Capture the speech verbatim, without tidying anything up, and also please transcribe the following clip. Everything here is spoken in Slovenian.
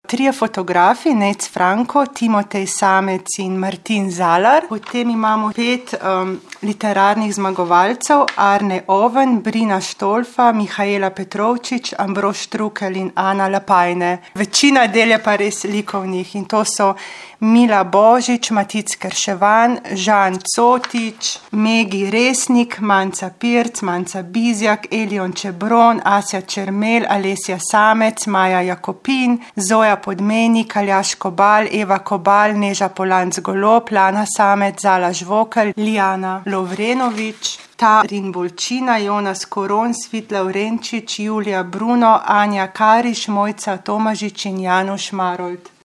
trije fotografi, Nec Franko, Timotej Samec in Martin Zalar. Potem imamo pet um, literarnih zmagovalcev, Arne Oven, Brina Štolfa, Mihaela Petrovčič, Ambrož Štrukelj in Ana Lapajne. Večina del je pa res likovnih in to so Mila Božič, Matic Kerševan, Žan Cotič, Megi Resnik, Manca Pirc, Manca Bizjak, Elion Čebron, Asja Čermel, Alesja Samec, Maja Jakopin, Zoja Podmenik, Aljaž Kobal, Eva Kobal, Neža Polanc Golob, Lana Samec, Zala Žvokelj, Lijana Lovrenovič, Tarin Bolčina, Jonas Koron, Svit Lavrenčič, Julija Bruno, Anja Kariš, Mojca Tomažič in Janoš Marolt.